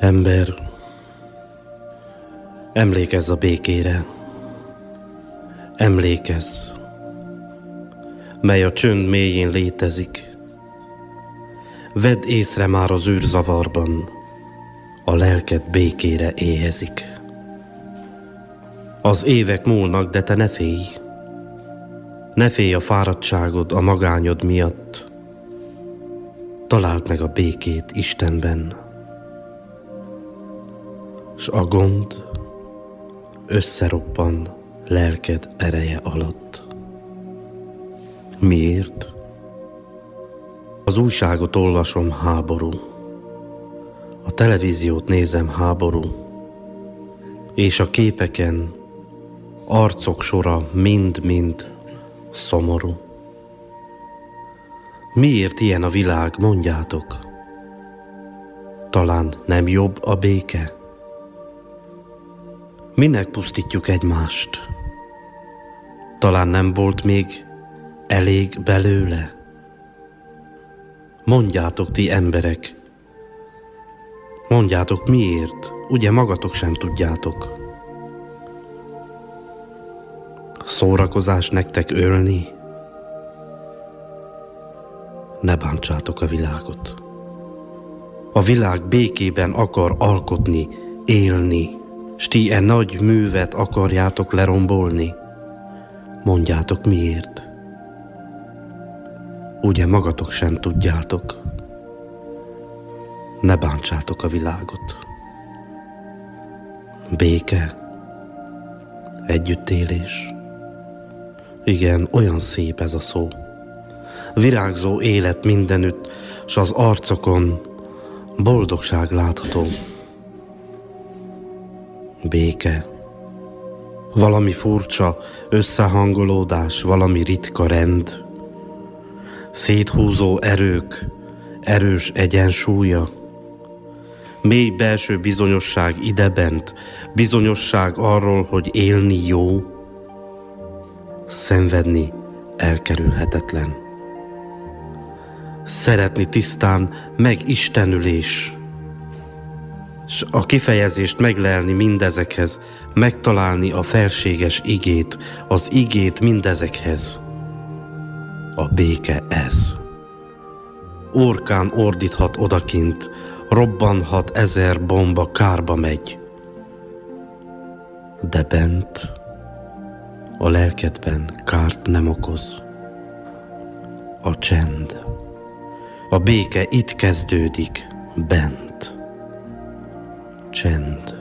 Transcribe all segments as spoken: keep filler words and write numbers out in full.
Ember, emlékezz a békére, emlékezz, mely a csönd mélyén létezik. Vedd észre már az űrzavarban, a lelked békére éhezik. Az évek múlnak, de te ne félj, ne félj a fáradtságod, a magányod miatt. Találd meg a békét Istenben, s a gond összeroppan lelked ereje alatt. Miért? Az újságot olvasom, háború. A televíziót nézem, háború. És a képeken arcok sora mind-mind szomorú. Miért ilyen a világ, mondjátok? Talán nem jobb a béke? Minek pusztítjuk egymást? Talán nem volt még elég belőle? Mondjátok, ti emberek, mondjátok miért, ugye magatok sem tudjátok. Szórakozás nektek ölni? Ne bántsátok a világot. A világ békében akar alkotni, élni, s ti e nagy művet akarjátok lerombolni. Mondjátok miért. Ugye magatok sem tudjátok. Ne bántsátok a világot. Béke, együttélés. Igen, olyan szép ez a szó. Virágzó élet mindenütt, s az arcokon boldogság látható. Béke. Valami furcsa összehangolódás, valami ritka rend. Széthúzó erők, erős egyensúlya. Mély belső bizonyosság idebent, bizonyosság arról, hogy élni jó, szenvedni elkerülhetetlen. Szeretni tisztán megistenülés, s a kifejezést meglelni mindezekhez, megtalálni a felséges igét, az igét mindezekhez. A béke ez. Orkán ordíthat odakint, robbanhat ezer bomba, kárba megy. De bent, a lelkedben kárt nem okoz. A csend, a béke itt kezdődik, bent. Csend.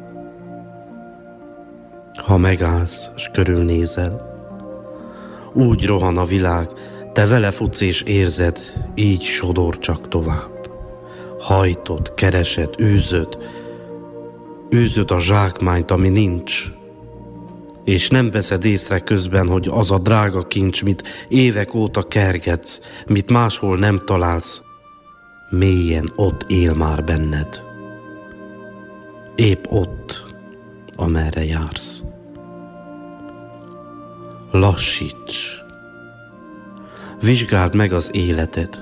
Ha megállsz, s körülnézel, úgy rohan a világ, te vele futsz és érzed, így sodor csak tovább. Hajtod, keresed, űzöd, űzöd a zsákmányt, ami nincs, és nem veszed észre közben, hogy az a drága kincs, mit évek óta kergetsz, mit máshol nem találsz, mélyen ott él már benned. Épp ott, amerre jársz. Lassíts! Vizsgáld meg az életed.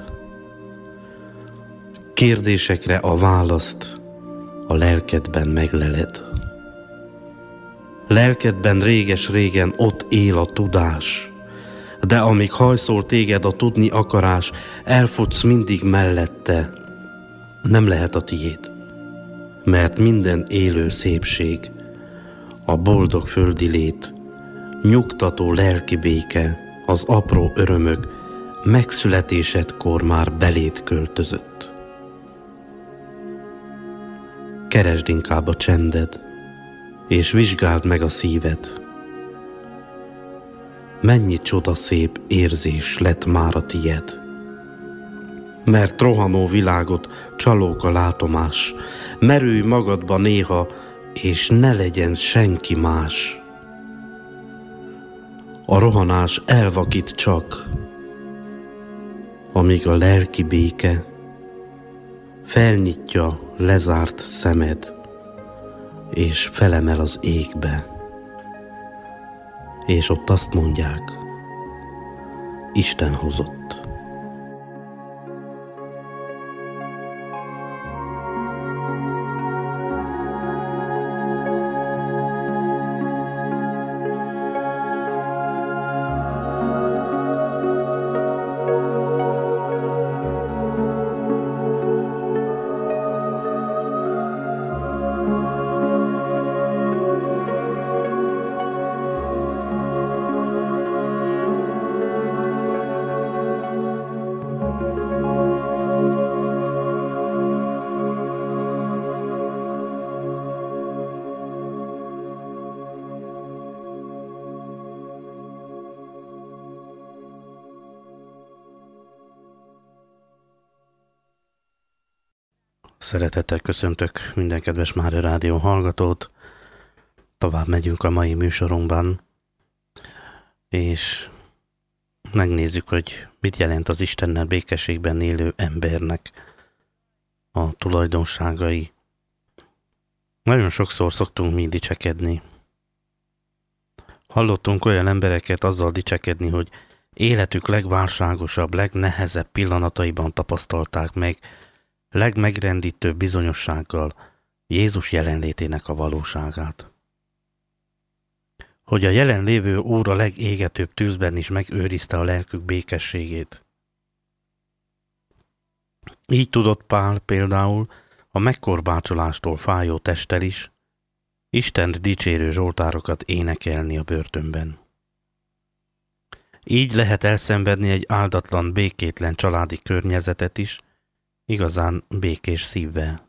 Kérdésekre a választ a lelkedben megleled. Lelkedben réges-régen ott él a tudás, de amíg hajszol téged a tudni akarás, elfutsz mindig mellette. Nem lehet a tiéd, mert minden élő szépség, a boldog földi lét, nyugtató lelki béke, az apró örömök megszületésedkor már beléd költözött. Keresd inkább a csended, és vizsgáld meg a szíved. Mennyi csodaszép érzés lett már a tied. Mert rohanó világot csalók a látomás, merülj magadba néha, és ne legyen senki más. A rohanás elvakít csak, amíg a lelki béke felnyitja lezárt szemed, és felemel az égbe, és ott azt mondják, Isten hozott. Szeretettel köszöntök minden kedves Mária Rádió hallgatót. Tovább megyünk a mai műsorunkban, és megnézzük, hogy mit jelent az Istennel békességben élő embernek a tulajdonságai. Nagyon sokszor szoktunk mi dicsekedni. Hallottunk olyan embereket azzal dicsekedni, hogy életük legválságosabb, legnehezebb pillanataiban tapasztalták meg, legmegrendítőbb bizonyossággal Jézus jelenlétének a valóságát. Hogy a jelenlévő Úr a legégetőbb tűzben is megőrizte a lelkük békességét. Így tudott Pál például a megkorbácsolástól fájó testtel is Istent dicsérő zsoltárokat énekelni a börtönben. Így lehet elszenvedni egy áldatlan, békétlen családi környezetet is, igazán békés szívvel.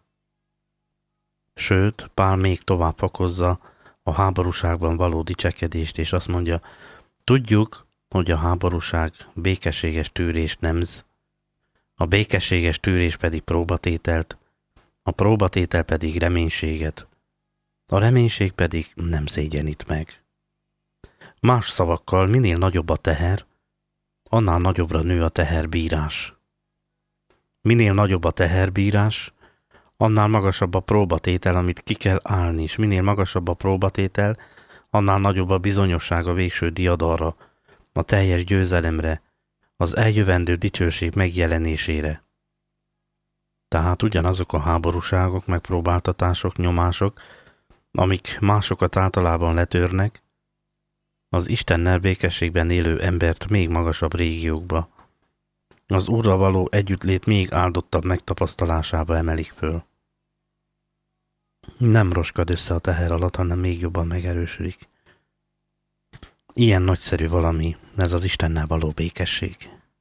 Sőt, Pál még tovább fokozza a háborúságban való dicsekedést, és azt mondja, tudjuk, hogy a háborúság békességes tűrést nemz, a békességes tűrés pedig próbatételt, a próbatétel pedig reménységet, a reménység pedig nem szégyenít meg. Más szavakkal, minél nagyobb a teher, annál nagyobbra nő a teherbírás. Minél nagyobb a teherbírás, annál magasabb a próbatétel, amit ki kell állni, és minél magasabb a próbatétel, annál nagyobb a bizonyosság a végső diadalra, a teljes győzelemre, az eljövendő dicsőség megjelenésére. Tehát ugyanazok a háborúságok, megpróbáltatások, nyomások, amik másokat általában letörnek, az Istennel békességben élő embert még magasabb régiókba, az Úrral való együttlét még áldottabb megtapasztalásába emelik föl. Nem roskad össze a teher alatt, hanem még jobban megerősödik. Ilyen nagyszerű valami, ez az Istennel való békesség.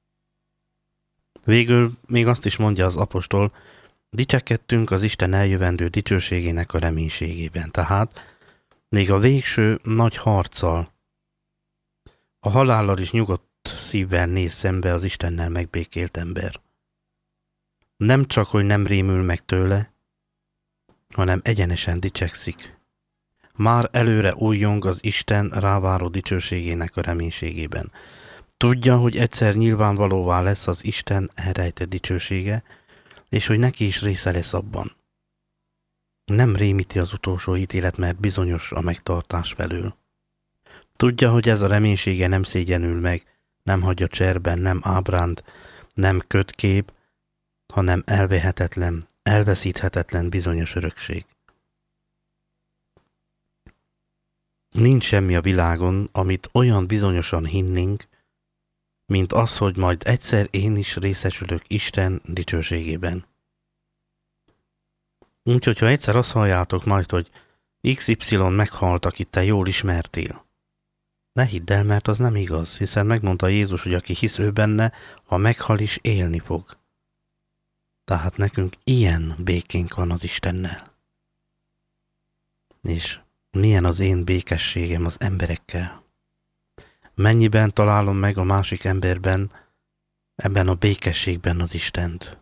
Végül még azt is mondja az apostol, dicsekedtünk az Isten eljövendő dicsőségének a reménységében. Tehát még a végső nagy harccal, a halállal is nyugodt szívvel néz szembe az Istennel megbékélt ember. Nem csak, hogy nem rémül meg tőle, hanem egyenesen dicsekszik. Már előre újjong az Isten ráváró dicsőségének a reménységében. Tudja, hogy egyszer nyilvánvalóvá lesz az Isten elrejtett dicsősége, és hogy neki is része lesz abban. Nem rémíti az utolsó ítélet, mert bizonyos a megtartás felől. Tudja, hogy ez a reménysége nem szégyenül meg, nem hagyja cserben, nem ábránd, nem kötkép, hanem elvehetetlen, elveszíthetetlen bizonyos örökség. Nincs semmi a világon, amit olyan bizonyosan hinnénk, mint az, hogy majd egyszer én is részesülök Isten dicsőségében. Úgyhogy, ha egyszer azt halljátok majd, hogy iksz ipszilon meghalt, akit te jól ismertél, ne hidd el, mert az nem igaz, hiszen megmondta Jézus, hogy aki hisz ő benne, ha meghal is élni fog. Tehát nekünk ilyen békénk van az Istennel. És milyen az én békességem az emberekkel? Mennyiben találom meg a másik emberben, ebben a békességben az Istent?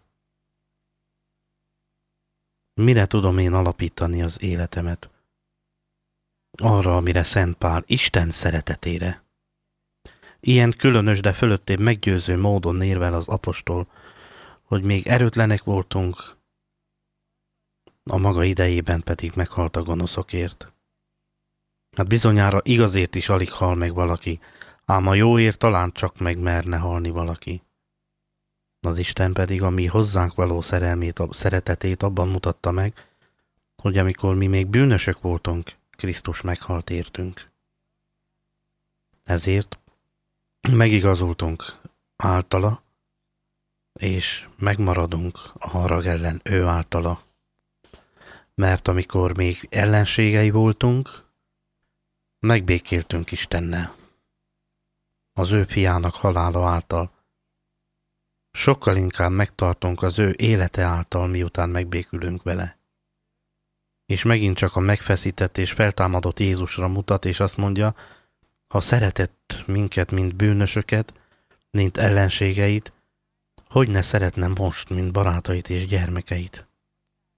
Mire tudom én alapítani az életemet? Arra, amire Szent Pál, Isten szeretetére. Ilyen különös, de fölöttébb meggyőző módon érvel az apostol, hogy még erőtlenek voltunk, a maga idejében pedig meghalt a gonoszokért. Hát bizonyára igazért is alig hal meg valaki, ám a jóért talán csak meg merne halni valaki. Az Isten pedig a mi hozzánk való szerelmét, a szeretetét abban mutatta meg, hogy amikor mi még bűnösök voltunk, Krisztus meghalt értünk. Ezért megigazultunk általa, és megmaradunk a harag ellen ő általa. Mert amikor még ellenségei voltunk, megbékéltünk Istennel. Az ő fiának halála által. Sokkal inkább megtartunk az ő élete által, miután megbékülünk vele. És megint csak a megfeszített és feltámadott Jézusra mutat, és azt mondja, ha szeretett minket, mint bűnösöket, mint ellenségeit, hogy ne szeretne most, mint barátait és gyermekeit.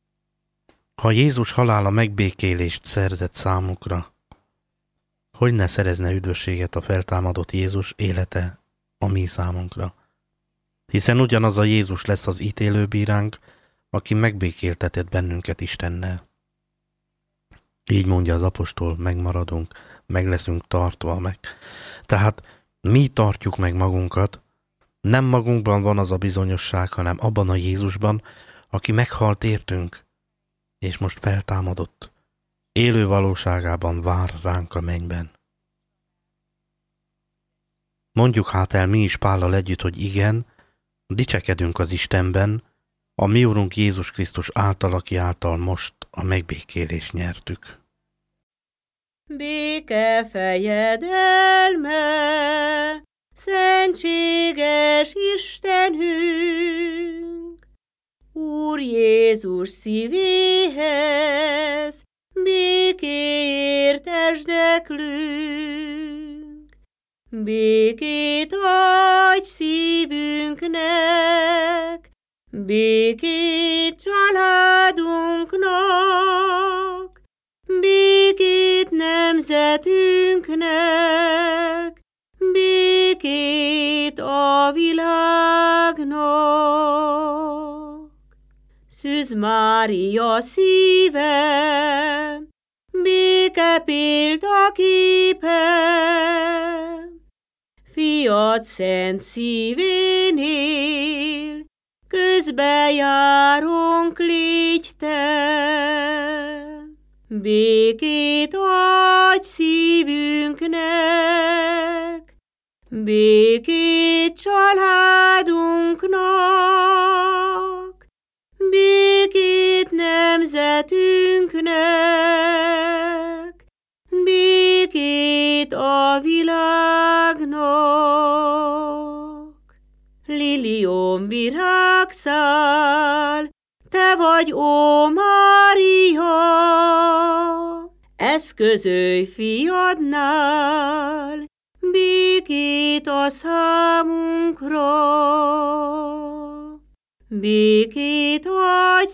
Ha Jézus halála megbékélést szerzett számukra, hogy ne szerezne üdvösséget a feltámadott Jézus élete a mi számunkra? Hiszen ugyanaz a Jézus lesz az ítélőbíránk, aki megbékéltetett bennünket Istennel. Így mondja az apostol, megmaradunk, meg leszünk tartva meg. Tehát mi tartjuk meg magunkat, nem magunkban van az a bizonyosság, hanem abban a Jézusban, aki meghalt értünk, és most feltámadott. Élő valóságában vár ránk a mennyben. Mondjuk hát el mi is Pállal együtt, hogy igen, dicsekedünk az Istenben, a mi Urunk Jézus Krisztus által, aki által most a megbékélést nyertük. Béke fejedelme, szentséges Istenünk, Úr Jézus szívéhez, békéért esdeklünk. Békét adj szívünknek, békét családunknak, békét nemzetünknek, békét a világnak. Szűz Mária szíve, béke példaképe, Fiat szent szívénél, közbejárunk légy te. Békét adj szívünknek, békét családunknak, békét nemzetünknek, békét a világnak. Liliom virágszál, te vagy, ó Mária, eszközölj fiadnál, békét a számunkra. Békét adj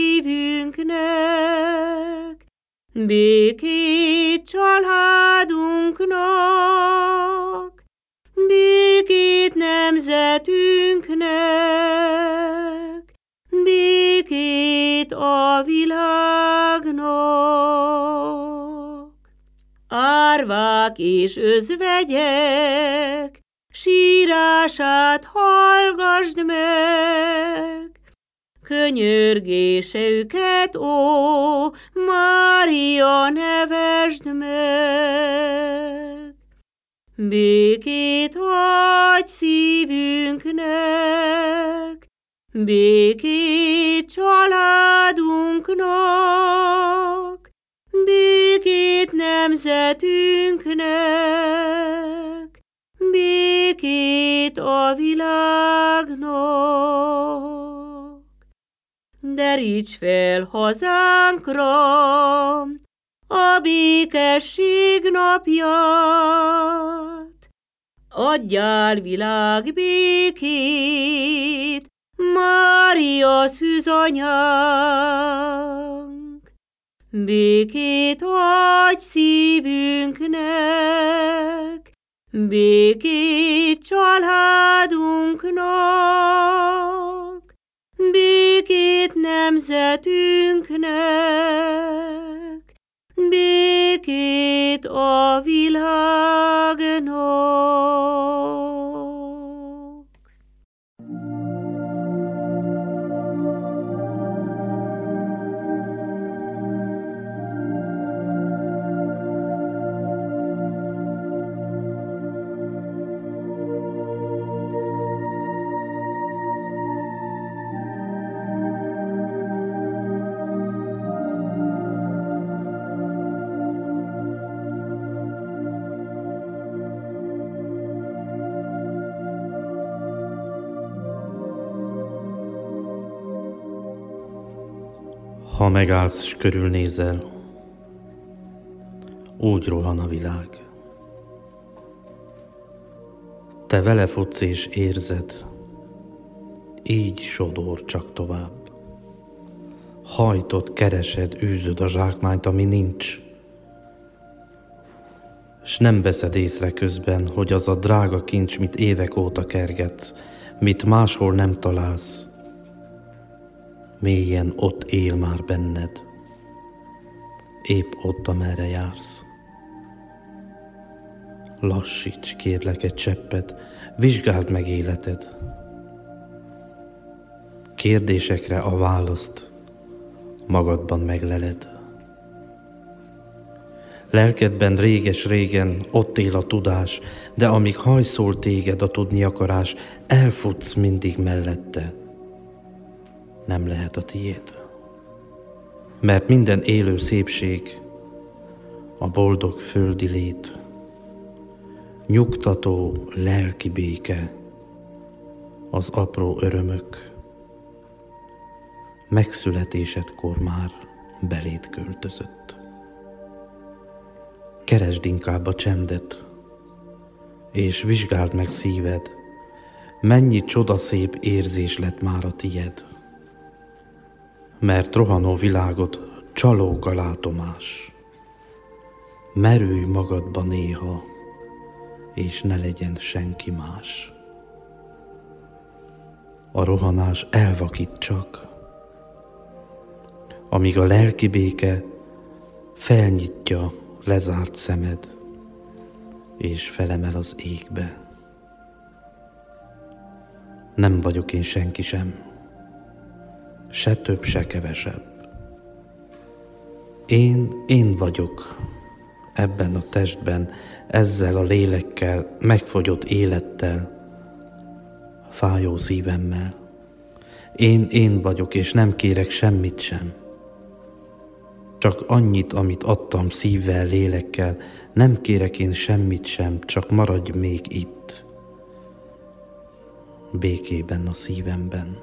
szívünknek, békét családunknak, békét nemzetünknek, békét a világnak. Árvák és özvegyek, sírását hallgasd meg, könyörgéseiket, ó, Mária, nevesd meg. Békét adj szívünknek, békét családunknak, békét nemzetünknek, békét a világnak. Deríts fel hazánkra a békesség napját, adjál világ békét, Mária szűzanyánk. Békét adj szívünknek, békét családunknak, békét nemzetünknek, békét a világnak. Ha megállsz, s körülnézel, úgy rohan a világ. Te vele futsz és érzed, így sodor csak tovább. hajtod, keresed, űzöd a zsákmányt, ami nincs. S nem veszed észre közben, hogy az a drága kincs, mit évek óta kergetsz, mit máshol nem találsz, mélyen ott él már benned, épp ott, amerre jársz. Lassíts, kérlek, egy cseppet, vizsgáld meg életed. Kérdésekre a választ magadban megleled. Lelkedben réges-régen ott él a tudás, de amíg hajszol téged a tudni akarás, elfutsz mindig mellette. Nem lehet a tiéd. Mert minden élő szépség a boldog földi lét, nyugtató lelki béke, az apró örömök, megszületésedkor már beléd költözött. Keresd inkább a csendet, és vizsgáld meg szíved, mennyi csodaszép érzés lett már a tied. Mert rohanó világot csalók a látomás. Merülj magadba néha, és ne legyen senki más. A rohanás elvakít csak, amíg a lelki béke felnyitja lezárt szemed, és felemel az égbe. Nem vagyok én senki sem, se több, se kevesebb. Én, én vagyok ebben a testben, ezzel a lélekkel, megfogyott élettel, fájó szívemmel. Én, én vagyok, és nem kérek semmit sem. Csak annyit, amit adtam szívvel, lélekkel, nem kérek én semmit sem, csak maradj még itt, békében a szívemben.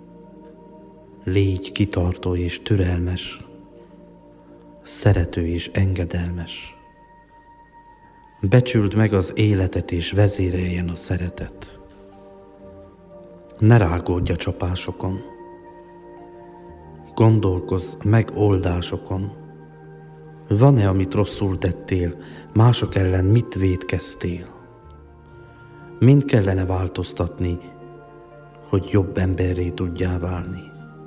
Légy kitartó és türelmes, szerető és engedelmes. Becsüld meg az életet, és vezéreljen a szeretet. Ne rágódj a csapásokon, gondolkozz megoldásokon. Van-e, amit rosszul tettél, mások ellen mit vétkeztél? Mind kellene változtatni, hogy jobb emberré tudjál válni.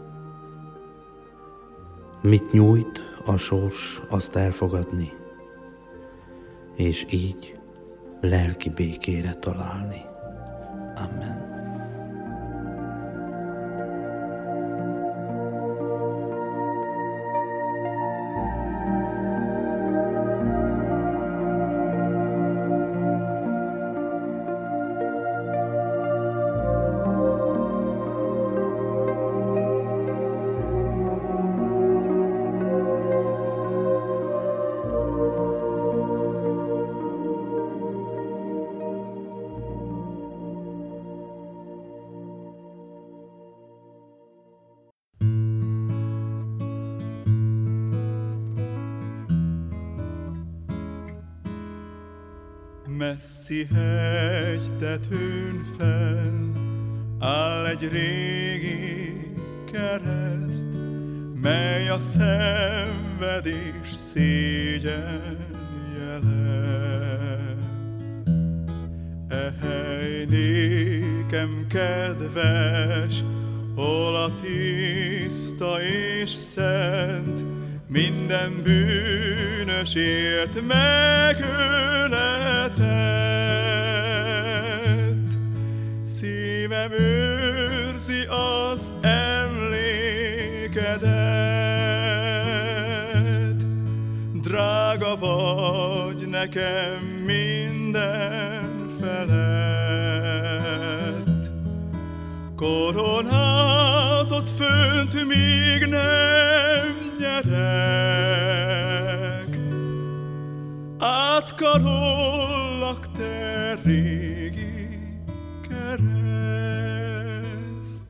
Mit nyújt a sors, azt elfogadni, és így lelki békére találni. Amen. Messzi hegytetőn fenn áll egy régi kereszt, mely a szenvedés szégyen jele. E hely nékem kedves, hol a tiszta és szent, minden bűnösért megöletett. Szívem őrzi az emlékedet, drága vagy nekem minden felett. Koronátot fönt még nem nyerek, átkarollak te régi kereszt.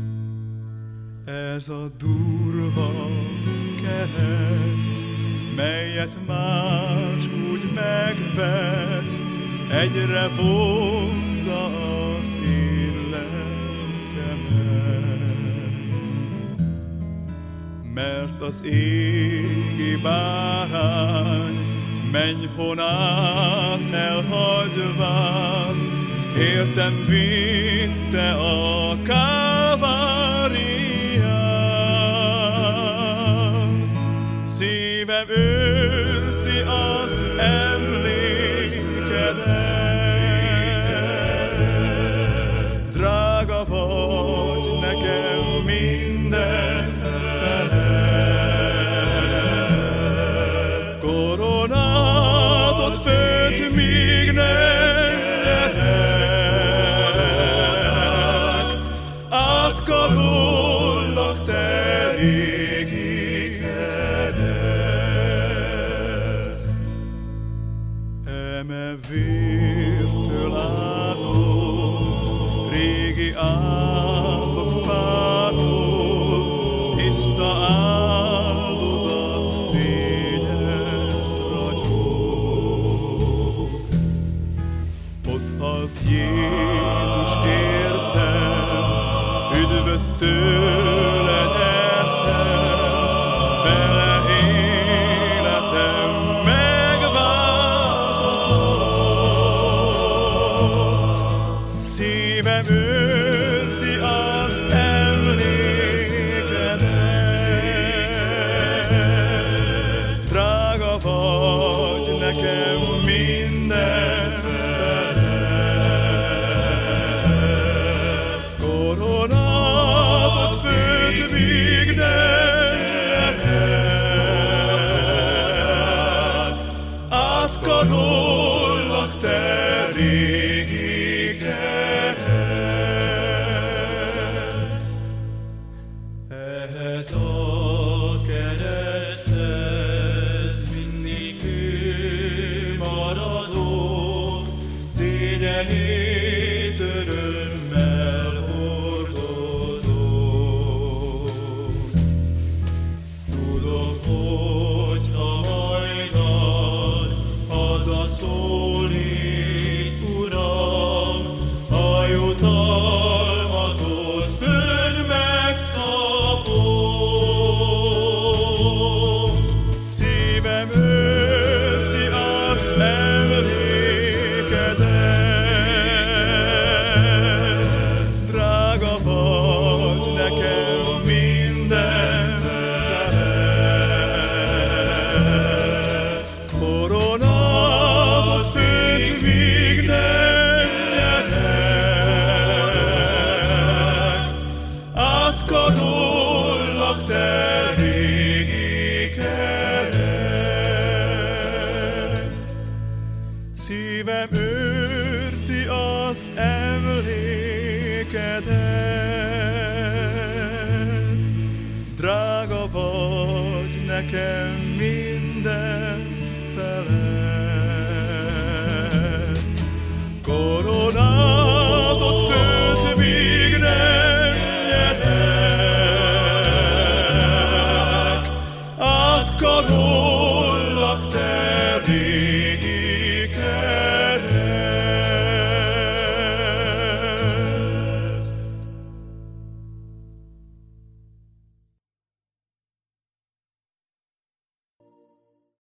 Ez a durva kereszt, melyet más úgy megvet, egyre vonzza az én lelkemet. mert az égi bárány mennyhonát elhagyván, értem vitte a Kálvárián. Szívem őrzi az emlékedet, drága vagy nekem mindenfele. Koronátot főt míg nem nyerek, átkarollak te régi kereszt. Eme vértől ázott régi átok fától, tiszta áldozat fényes ragyog. Ott halt Jézus értem, üdvöt tőle nyertem, vele életem megváltozott. Szívem őrzi az emlékedet, drága vagy nekem mindenfele. Koronátot főt míg nem nyerek, átkarollak te régi kereszt. Ehhez a kereszthez mindig ő maradok, szégyenét örömmel hordozom. Tudok, hogy ha majdan hazaszólít, Uram, a jutalmatot fönn megkapom. Szívem őrzi az emlékedet, drága vagy nekem mindenfele. Koronátot főt míg nem nyerek, átkarollak te régi kereszt. Szívem őrzi az emlékedet, drága vagy nekem